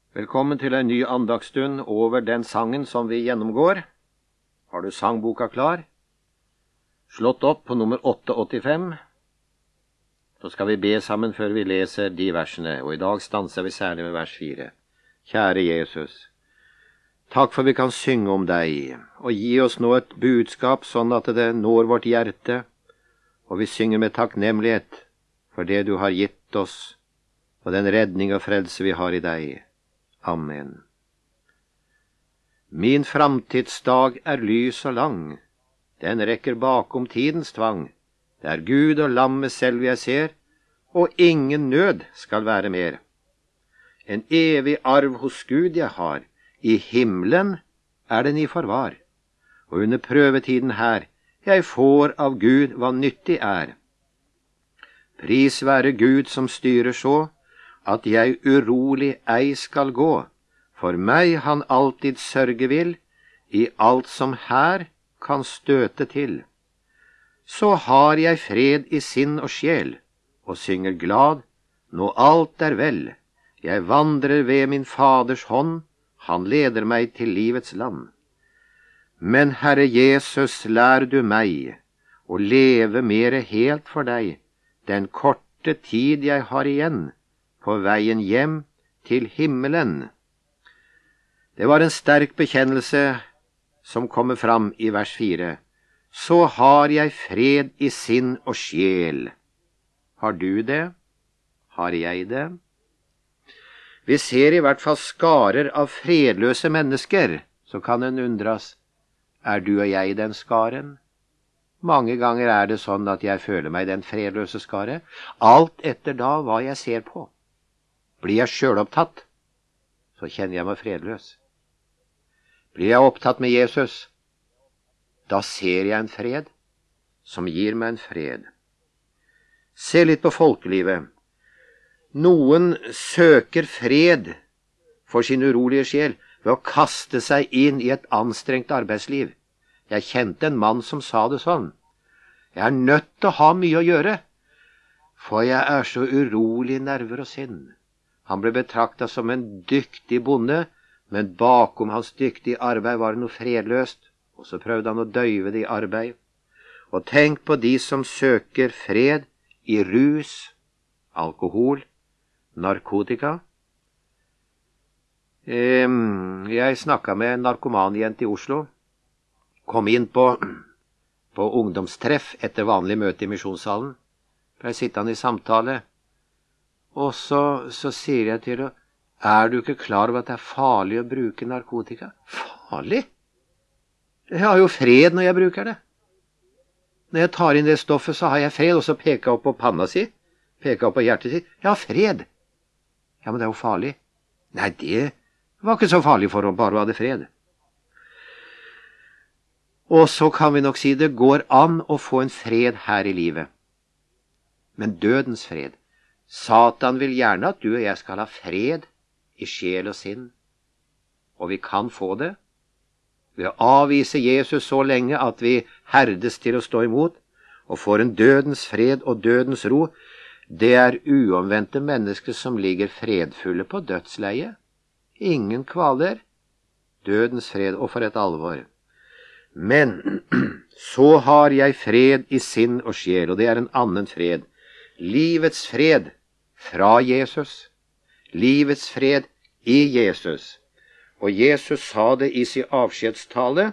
Velkommen til en ny andagsstund over den sangen som vi gjennomgår. Har du sangboka klar? Slått opp på nummer 885. Så skal vi be sammen før vi leser de versene, og i dag stanser vi særlig med vers 4. Kjære Jesus, takk for vi kan synge om deg, og gi oss nå et budskap sånn at det når vårt hjerte, og vi synger med takknemlighet for det du har gitt oss, og den redning og frelse vi har i deg. Amen. Min framtidsdag er lys og lang, den rekker bakom tidens tvang. Det er Gud og lammet selv jeg ser, og ingen nød skal være mer. En evig arv hos Gud jeg har, i himmelen er den i forvar. Og under prøvetiden her, jeg får av Gud hva nyttig er. Pris være Gud som styrer så, at jeg urolig ei skal gå, for meg han alltid sørge vil, i alt som her kan støte til. Så har jeg fred i sinn og sjel, og synger glad, nå alt er vel. Jeg vandrer ved min faders hånd, han leder meg til livets land. Men Herre Jesus, lær du meg, å leve mere helt for deg, den korte tid jeg har igjen, på veien hjem til himmelen. Det var en sterk bekjennelse som kommer fram i vers 4. Så har jeg fred i sinn og sjel. Har du det? Har jeg det? Vi ser i hvert fall skarer av fredløse mennesker, så kan en undres, er du og jeg den skaren? Mange ganger er det sånn at jeg føler meg den fredløse skare, alt etter da hva jeg ser på. Blir jeg selvopptatt, så kjenner jeg meg fredløs. Blir jeg opptatt med Jesus, da ser jeg en fred som gir meg en fred. Se litt på folkelivet. Noen søker fred for sin urolige sjel ved å kaste seg inn i et anstrengt arbeidsliv. Jeg kjente en mann som sa det sånn. Jeg er nødt til å ha mye å gjøre, for jeg er så urolig i nerver og sinn. Han ble betraktet som en dyktig bonde, men bakom hans dyktige arbeid var det noe fredløst, og så prøvde han å døyve det i arbeid. Og tenk på de som søker fred i rus, alkohol, narkotika. Jeg snakket med en narkomanjente i Oslo, kom inn på ungdomstreff etter vanlig møte i misjonssalen, ble sittende i samtale, og så sier jeg til henne, er du ikke klar over at det er farlig å bruke narkotika? Farlig? Jeg har jo fred når jeg bruker det. Når jeg tar inn det stoffet, så har jeg fred, og så peker jeg opp på panna si, peker jeg opp på hjertet sitt. Jeg har fred. Ja, men det er jo farlig. Nei, det var ikke så farlig for å bare ha det fred. Og så kan vi nok si det går an å få en fred her i livet. Men dødens fred. Satan vil gjerne at du og jeg skal ha fred i sjel og sinn. Og vi kan få det ved å avvise Jesus så lenge at vi herdes til å stå imot, og får en dødens fred og dødens ro. Det er uomvendte mennesker som ligger fredfulle på dødsleie. Ingen kvaler. Dødens fred, og for et alvor. Men så har jeg fred i sinn og sjel, og det er en annen fred. Livets fred fra Jesus. Livets fred i Jesus. Og Jesus sa det i sin avskjedstale.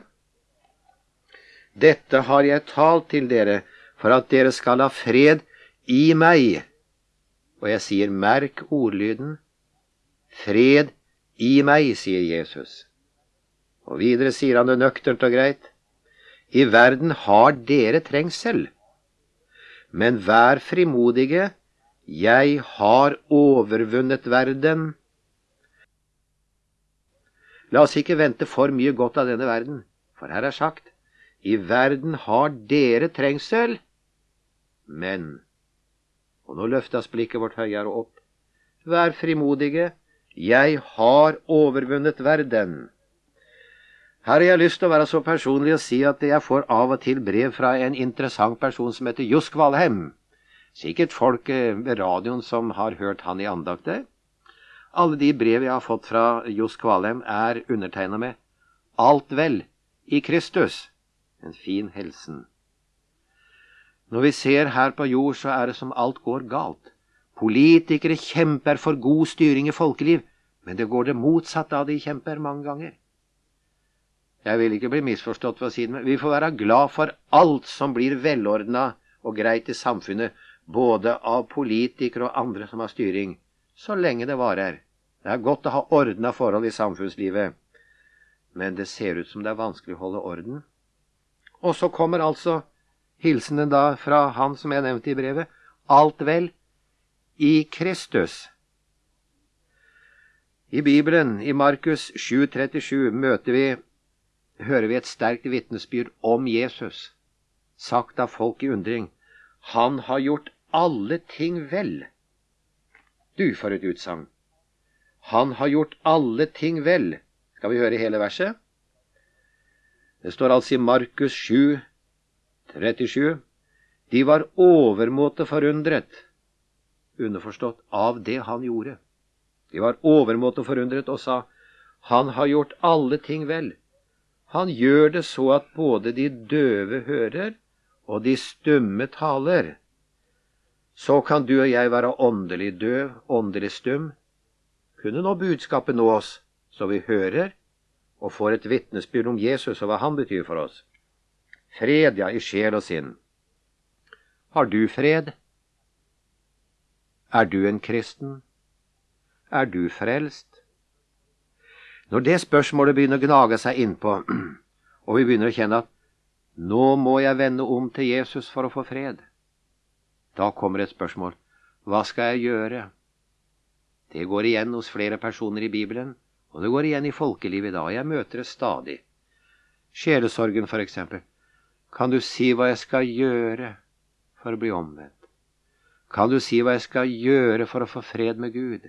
Dette har jeg talt til dere, for at dere skal ha fred i meg. Og jeg sier, merk ordlyden. Fred i meg, sier Jesus. Og videre sier han det nøkternt og greit. I verden har dere trengsel. Men vær frimodige, jeg har overvunnet verden. La oss ikke vente for mye godt av denne verden, for her er sagt, i verden har dere trengsel, men, og nå løftes blikket vårt høyere opp, vær frimodige, jeg har overvunnet verden. Her har jeg lyst til å være så personlig og si at jeg får av og til brev fra en interessant person som heter Josk Valheim. Sikkert folk ved radioen som har hørt han i andakter. Alle de brev jeg har fått fra Johs Kvalheim er undertegnet med alt vel i Kristus. En fin hilsen. Når vi ser her på jord, så er det som alt går galt. Politikere kjemper for god styring i folkeliv, men det går det motsatte av de kjemper mange ganger. Jeg vil ikke bli misforstått for å si det, men vi får være glad for alt som blir velordnet og greit i samfunnet, både av politikere og andre som har styring, så lenge det varer. Det er godt å ha ordnet forhold i samfunnslivet, men det ser ut som det er vanskelig å holde orden. Og så kommer altså hilsenen da fra han som jeg nevnte i brevet, alt vel i Kristus. I Bibelen, i Markus 7,37, hører vi et sterkt vitnesbyrd om Jesus, sagt av folk i undring. Han har gjort alle ting vel. Du, for et utsagn. Han har gjort alle ting vel. Skal vi høre hele verset? Det står altså i Markus 7,37. De var overmåte forundret, underforstått, av det han gjorde. De var overmåte forundret og sa, han har gjort alle ting vel. Han gjør det så at både de døve hører, og de stumme taler. Så kan du og jeg være åndelig døv, åndelig stum. Kunne nå budskapet nå oss, så vi hører og får et vitnesbyrd om Jesus og hva han betyr for oss. Fred, ja, i sjel og sinn. Har du fred? Er du en kristen? Er du frelst? Når det spørsmålet begynner å gnage seg innpå, og vi begynner å kjenne at nå må jeg vende om til Jesus for å få fred, da kommer et spørsmål. Hva skal jeg gjøre? Det går igjen hos flere personer i Bibelen, og det går igjen i folkelivet i dag. Jeg møter det stadig. Sjelesorgen, for eksempel. Kan du si hva jeg skal gjøre for å bli omvendt? Kan du si hva jeg skal gjøre for å få fred med Gud?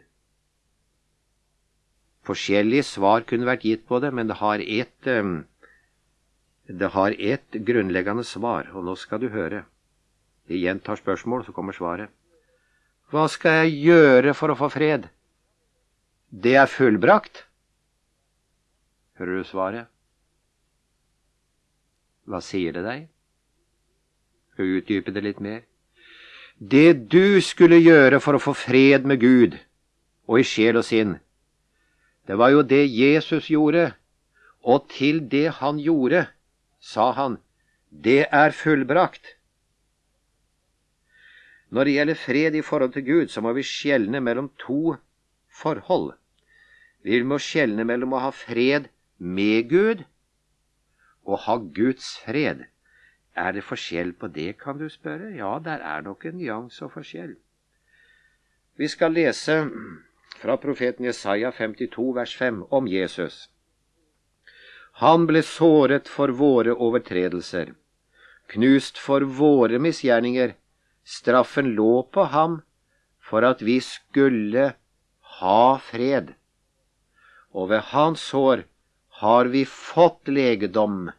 Forskjellige svar kunne vært gitt på det, men det har et grunnleggende svar, og nå skal du høre. Vi gjentar spørsmål, så kommer svaret. Hva skal jeg gjøre for å få fred? Det er fullbrakt. Hører du svaret? Hva sier det deg? Skal vi utdype det litt mer? Det du skulle gjøre for å få fred med Gud, og i sjel og sinn, det var jo det Jesus gjorde, og til det han gjorde, sa han, det er fullbrakt. Når det gjelder fred i forhold til Gud, så må vi skjelne mellom to forhold. Vi må skjelne mellom å ha fred med Gud og ha Guds fred. Er det forskjell på det, kan du spørre? Ja, der er nok en nyans og forskjell. Vi skal lese fra profeten Jesaja 52, vers 5, om Jesus. Han ble såret for våre overtredelser, knust for våre misgjerninger. Straffen lå på ham for at vi skulle ha fred. Og ved hans sår har vi fått legedom.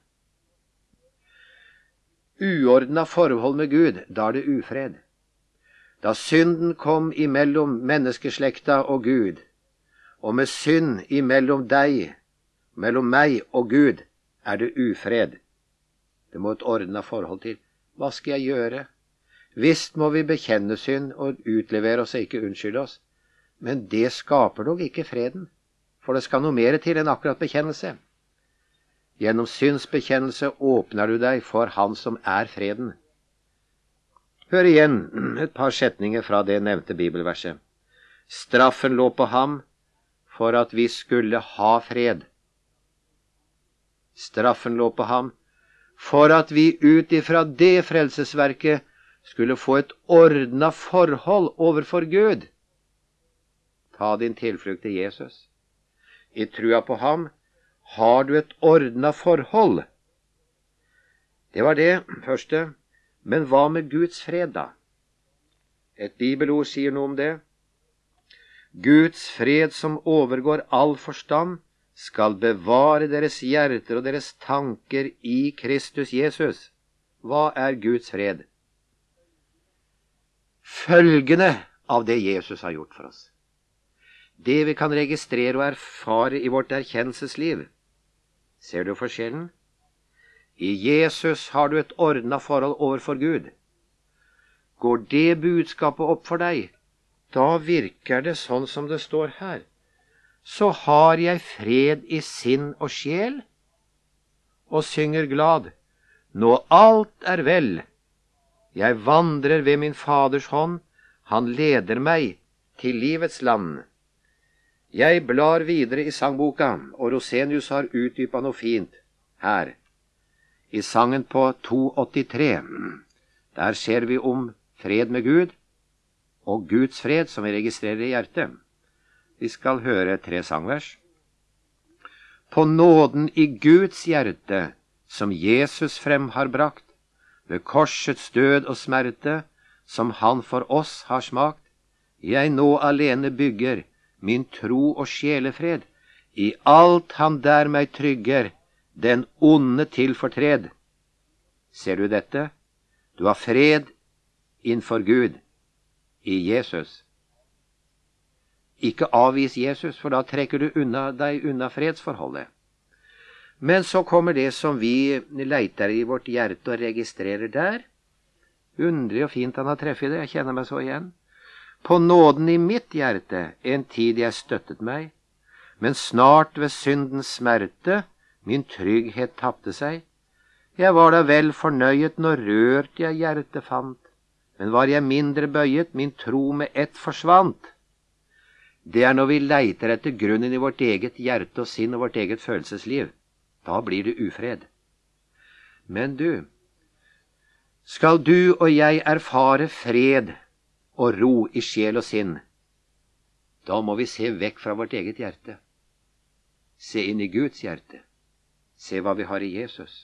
Uordnet forhold med Gud, da er det ufred. Da synden kom imellom menneskeslekta og Gud, og med synd imellom deg, mellom meg og Gud, er det ufred. Det må et ordnet forhold til. Hva skal jeg gjøre? Visst må vi bekjenne synd og utlevere oss og ikke unnskylde oss, men det skaper dog ikke freden, for det skal noe mer til enn akkurat bekjennelse. Gjennom synsbekjennelse åpner du deg for han som er freden. Hør igjen et par setninger fra det nevnte bibelverset. Straffen lå på ham for at vi skulle ha fred. Straffen lå på ham for at vi ut ifra det frelsesverket skulle få et ordnet forhold overfor Gud. Ta din tilflukt til Jesus. I trua på ham har du et ordnet forhold. Det var det første. Men hva med Guds fred da? Et bibelord sier noe om det. Guds fred som overgår all forstand, skal bevare deres hjerter og deres tanker i Kristus Jesus. Hva er Guds fred? Følgende av det Jesus har gjort for oss. det vi kan registrere og erfare i vårt erkjennelsesliv. Ser du forskjellen? I Jesus har du et ordnet forhold overfor Gud. Går det budskapet opp for deg, da virker det sånn som det står her. Så har jeg fred i sinn og sjel, og synger glad. Nå alt er vel. Jeg vandrer ved min Faders hånd, han leder meg til livets land. Jeg blar videre i sangboka, og Rosenius har utdypet noe fint her. I sangen på 283, der ser vi om fred med Gud, og Guds fred som vi registrerer i hjertet. Vi skal høre 3 sangvers. På nåden i Guds hjerte, som Jesus frem har brakt, ved korsets død og smerte, som han for oss har smakt, jeg nå alene bygger min tro og sjelefred, i alt han der meg trygger, den onde til fortred. Ser du dette? Du har fred innfor Gud i Jesus. Ikke avvis Jesus, for da trekker du deg unna fredsforholdet. Men så kommer det som vi leiter i vårt hjerte og registrerer der. Underlig og fint han har treffet det, jeg kjenner meg så igjen. På nåden i mitt hjerte, en tid jeg støttet meg, men snart ved syndens smerte, min trygghet tappte seg. Jeg var da vel fornøyet når rørt jeg hjertet fant, men var jeg mindre bøyet, min tro med ett forsvant. Det er når vi leiter etter grunnen i vårt eget hjerte og sinn og vårt eget følelsesliv. Da blir det ufred. Men du, skal du og jeg erfare fred og ro i sjel og sinn, da må vi se vekk fra vårt eget hjerte. Se inn i Guds hjerte. Se hva vi har i Jesus.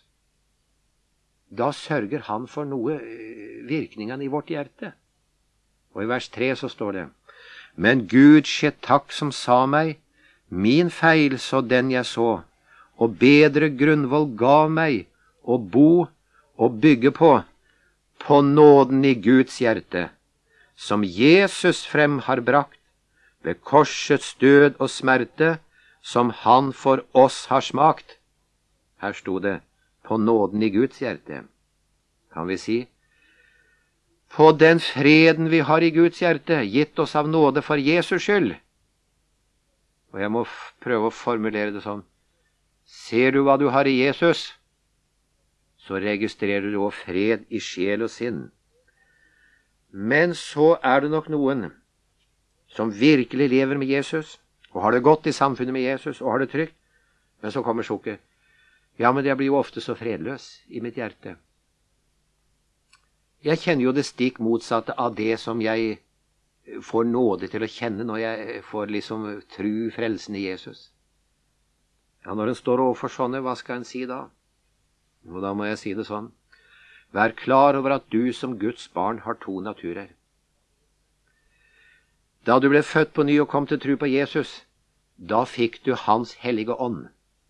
Da sørger han for noe virkningene i vårt hjerte. Og i vers 3 så står det: Men Gud skje takk som sa meg, min feil så den jeg så, og bedre grunnvoll gav meg å bo og bygge på nåden i Guds hjerte, som Jesus frem har brakt, ved korsets død og smerte, som han for oss har smakt. Her sto det, på nåden i Guds hjerte. Kan vi si, på den freden vi har i Guds hjerte, gitt oss av nåde for Jesus skyld. Og jeg må prøve å formulere det sånn. Ser du hva du har i Jesus, så registrerer du også fred i sjel og sinn. Men så er det nok noen som virkelig lever med Jesus, og har det godt i samfunnet med Jesus, og har det trygt. Men så kommer sjokket. Ja, men jeg blir jo ofte så fredløs i mitt hjerte. Jeg kjenner jo det stikk motsatte av det som jeg får nåde til å kjenne når jeg får liksom tru frelsen i Jesus. Ja, når en står overfor sånne, hva skal en si da? Og da må jeg si det sånn. Vær klar over at du som Guds barn har 2 naturer. Da du ble født på ny og kom til tro på Jesus, da fikk du Hans hellige ånd.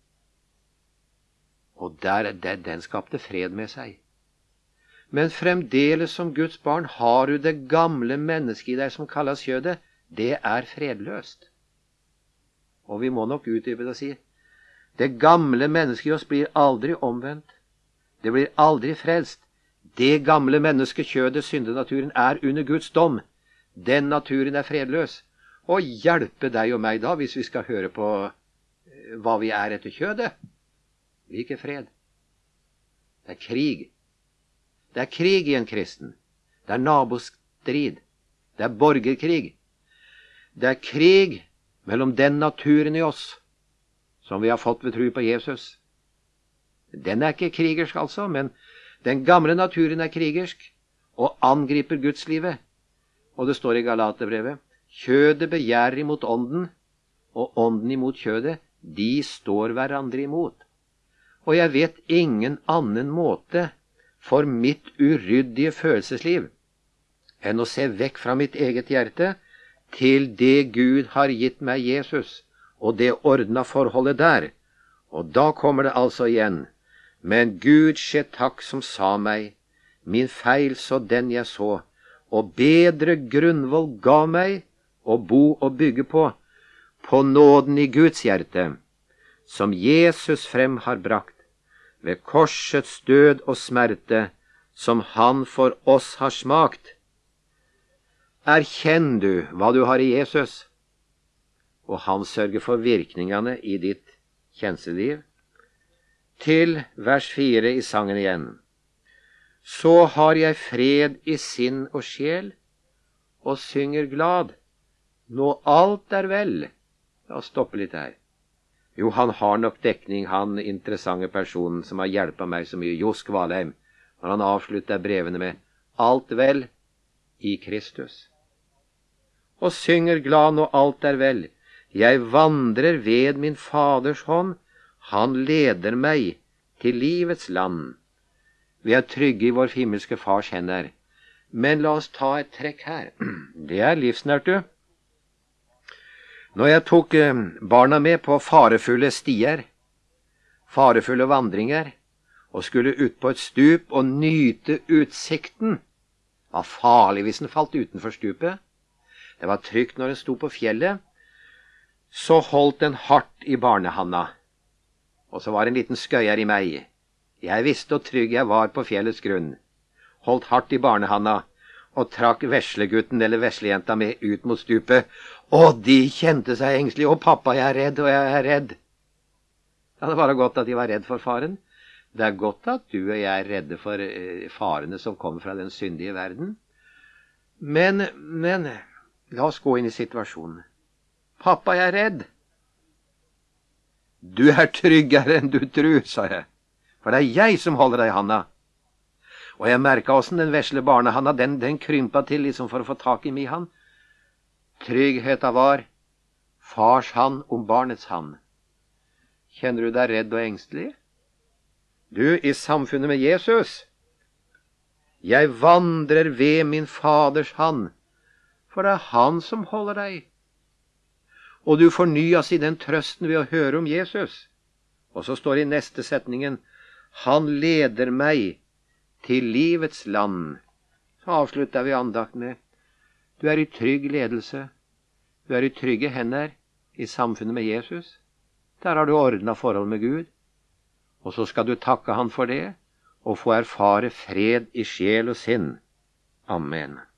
Og den skapte fred med seg. Men fremdeles som Guds barn har du det gamle mennesket i deg som kalles kjødet. Det er fredløst. Og vi må nok utdype det og si, det gamle mennesket i oss blir aldri omvendt. Det blir aldri frelst. Det gamle mennesket, kjødet, syndenaturen, er under Guds dom. Den naturen er fredløs. Og hjelpe deg og meg da, hvis vi skal høre på hva vi er etter kjødet. Vi er ikke fred. Det er krig. Det er krig i en kristen. Det er nabostrid. Det er borgerkrig. Det er krig mellom den naturen i oss som vi har fått ved tro på Jesus. Den er ikke krigersk altså, men den gamle naturen er krigersk og angriper gudslivet. Og det står i Galaterbrevet, kjødet begjærer imot ånden, og ånden imot kjødet, de står hverandre imot. Og jeg vet ingen annen måte for mitt uryddige følelsesliv enn å se vekk fra mitt eget hjerte til det Gud har gitt meg Jesus, og det ordna forholdet der. Og da kommer det altså igjen. Men Gud skje takk som sa meg, min feil så den jeg så, og bedre grunnvoll gav meg å bo og bygge på nåden i Guds hjerte, som Jesus frem har brakt, ved korsets død og smerte, som han for oss har smakt. Erkjenn du hva du har i Jesus, og han sørger for virkningene i ditt kjenseliv. Til vers 4 i sangen igjen. Så har jeg fred i sinn og sjel, og synger glad. Nå alt er vel. La oss stoppe litt her. Jo, han har nok dekning, han interessante personen som har hjulpet meg så mye, Josk Valheim, når han avslutter brevene med alt vel i Kristus. Og synger glad når alt er vel. Jeg vandrer ved min Faders hånd, han leder meg til livets land. Vi er trygge i vår himmelske Fars hender. Men la oss ta et trekk her. Det er livsnært, du. Når jeg tok barna med på farefulle stier, farefulle vandringer, og skulle ut på et stup og nyte utsikten, det var farlig hvis den falt utenfor stupet. Det var trygt når den sto på fjellet. Så holdt den hardt i barnehanda. Og så var det en liten skøyer i meg. Jeg visste hvor trygg jeg var på fjellets grunn. Holdt hardt i barnehanda og trakk veslegutten eller veslejenta med ut mot stupet. Og de kjente seg engstelige. Å, pappa, jeg er redd, og jeg er redd. Ja, det var godt at de var redd for faren. Det er godt at du og jeg er redde for farene som kommer fra den syndige verden. Men, la oss gå inn i situasjonen. Pappa, jeg er redd. Du er tryggere enn du tror, sa jeg. For det er jeg som holder deg i handa. Og jeg merket hvordan den vesle barnehanda, den krympa til liksom for å få tak i mi hand. Tryggheta var fars hand om barnets hand. Kjenner du deg redd og engstelig? Du, i samfunnet med Jesus. Jeg vandrer ved min Faders hand, for det er han som holder deg. Og du fornyes i den trøsten ved å høre om Jesus. Og så står det i neste setningen, han leder meg til livets land. Så avslutter vi andakt med, du er i trygg ledelse. Du er i trygge hender i samfunnet med Jesus. Der har du ordnet forhold med Gud. Og så skal du takke han for det, og få erfare fred i sjel og sinn. Amen.